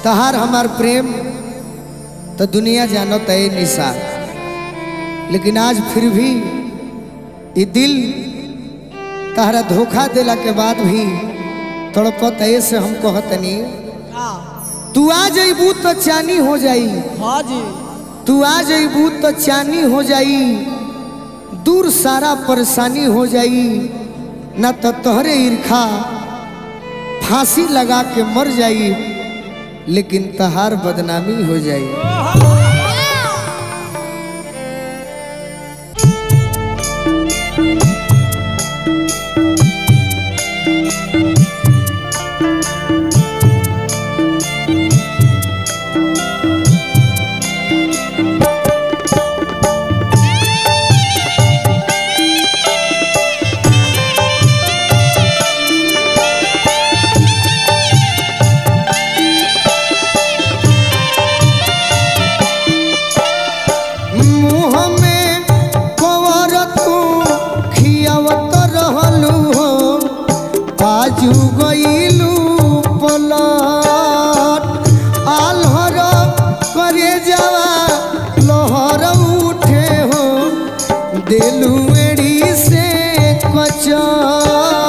तहार हमार प्रेम तो दुनिया जानो तय निशा, लेकिन आज फिर भी ये दिल तहरा धोखा दिला के बाद भी तड़पत ऐसे हम कहतनी तू आ जइबू तो चानी हो जाई। हाँ जी, तू आ जइबू तो चानी हो जाई, दूर सारा परेशानी हो जाई, न तो तोहरे ईर्खा फांसी लगा के मर जाई, लेकिन तहार बदनामी हो जाई। आजू गईलू पलट आल्हर करे जावा लहर उठे हो, दिलू एड़ी से कचट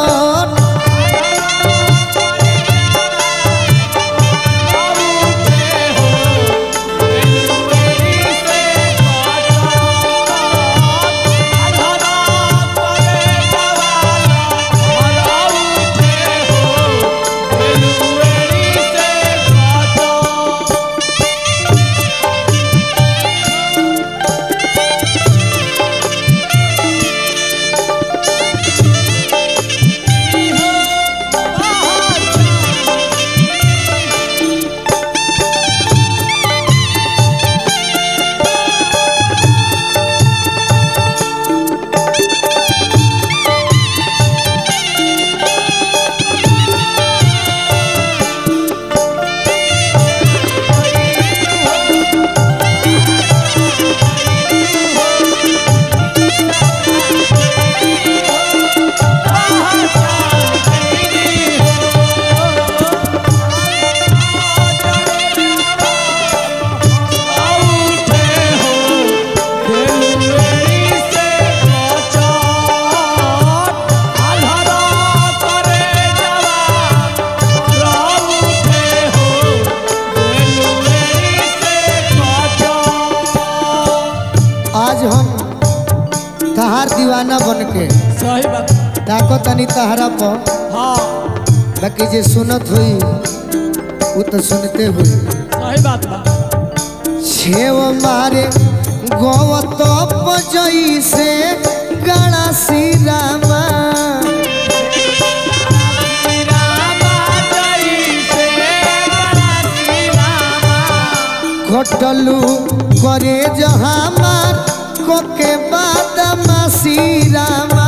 तहार दीवाना बन के सही बात ताको तनी तहरा पर। हाँ, बाकी जे सुनत हुई वो तो सुनते हुई। सही बात बा। छेव मारे गोवत पजई से गणा सी रामा, घटलू करे जहामार कोके बाद मासी रामा,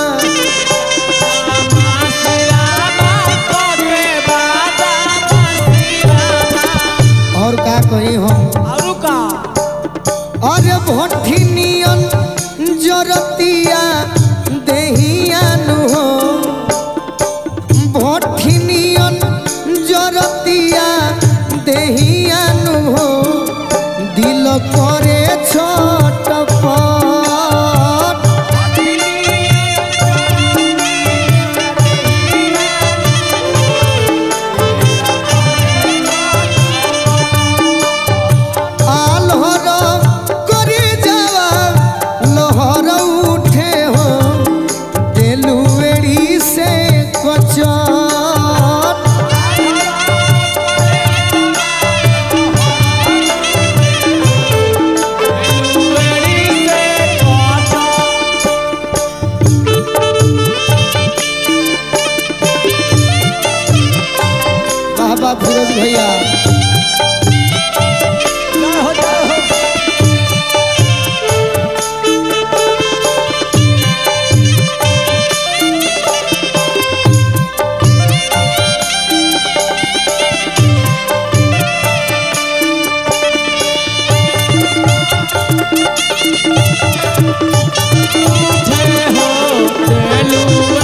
और का कही हम और भोठी नियन जरतिया देहिया नु हो, भोठी नियन जरतिया देहिया नु हो, दिल करे छटपट आल्हर करे जावा लहर उठे हो, दिलू एड़ी से कचट फिरोज भैया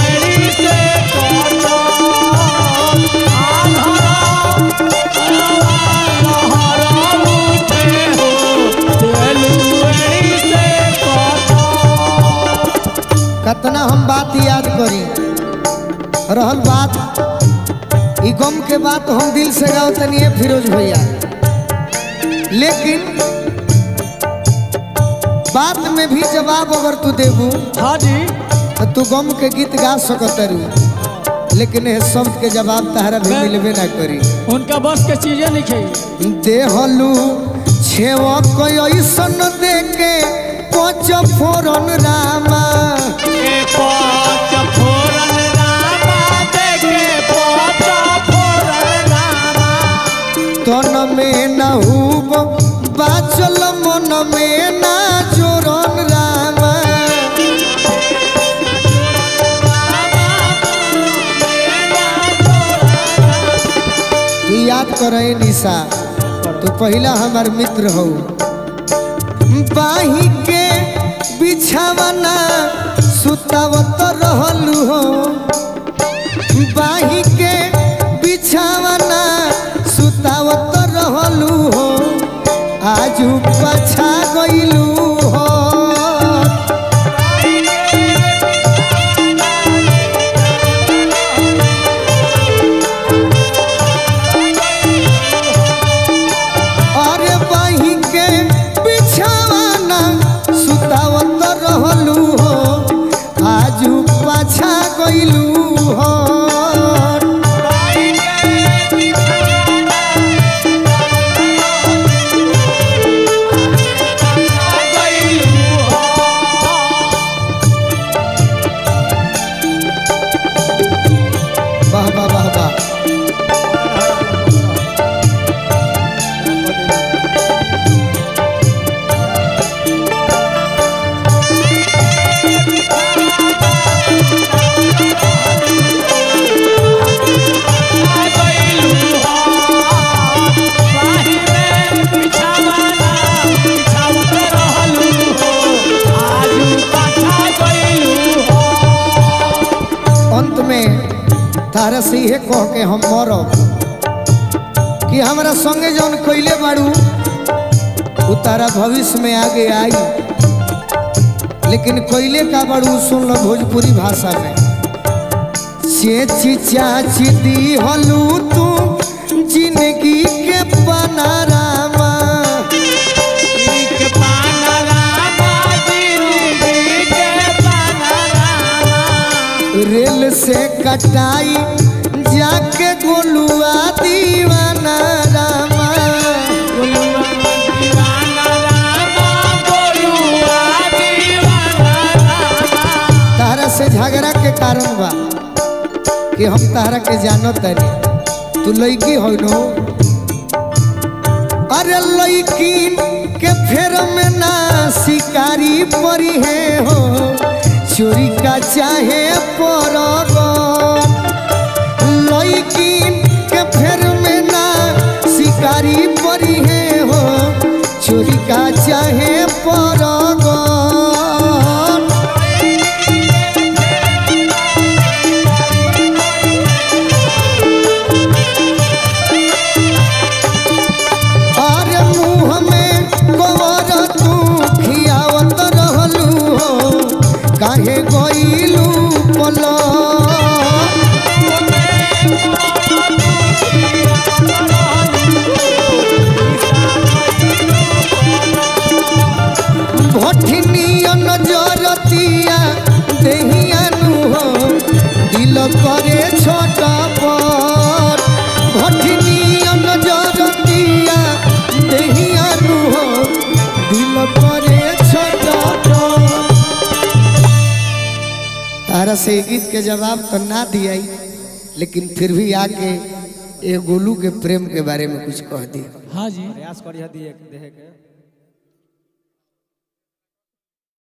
से रहल बात ई गम के बात हम दिल से गाओ तनिए फिरोज भैया, लेकिन बात में भी जवाब अगर तू देबू हाँ जी तो तू गम के गीत गा सकतरू, लेकिन ये शब्द के जवाब तहरा भी मिलबे ना करी। उनका बस के चीजें लिखे देहलू छेवा कोई ऐसन दे के पच फोरन रामा तन में न हुब बाचल मन में ना जोरन रामा। तू याद करे निशा, तू पहला हमार मित्र हो, बाही के बिछावना सुतावत रहलू हो, बाही के बिछावना सुतावत रहलू हो, आजू पछा गइलू हो। अरे बाही के बिछावना सुतावत रहलू हो, आजू पछा गइलू हो। वाह वाह वाह वाह। अंत में तारा से ये कह के हम मरब कि हमारा संगे जौन कैले बाड़ू उ तारा भविष्य में आगे आई, लेकिन कैले का बाड़ू सुन लो भोजपुरी भाषा में। चेची चाची दी हलू तू जिंदगी के पनारामा, रेल से कटाई जाके गोलुआ दीवाना रामा। तारा से झगड़ा के कारण बा कि हम तारा के जानत नहीं, तू लड़की हो नो। अरे लड़की के फेर में ना शिकारी परी है हो, चोरी का चाहे परगो। लड़की के फेर में ना शिकारी परी है हो, चोरी का चाहे परगो। अरे मुँह में गोबर तू खियावत रहलू हो, काहे गइलू पलो। भठनिया नजरतिया देहियानु हो, दिल करे छोटा पर। भठनिया नजरतिया देहियानु हो, दिल करे छोटा पर। तारा से गीत के जवाब तो ना दिया, लेकिन फिर भी आके ये गोलू के प्रेम के बारे में कुछ कह दिया। हाँ जी प्रयास करिए दिए देहे के।